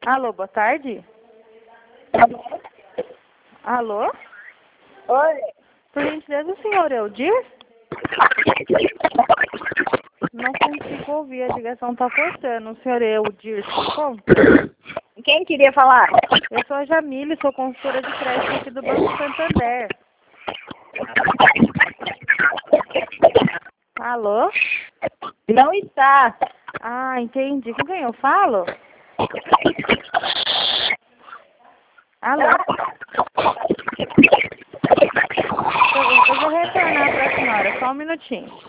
Alô, boa tarde. Alô? Oi. Por gentileza, o senhor Eudir? Não consigo ouvir, a ligação tá cortando. O senhor Eudir, como? Quem queria falar? Eu sou a Jamile, sou consultora de crédito aqui do Banco Santander. Alô? Não está. Ah, entendi. Com quem eu falo? Alô? Eu vou retornar para a senhora, só um minutinho.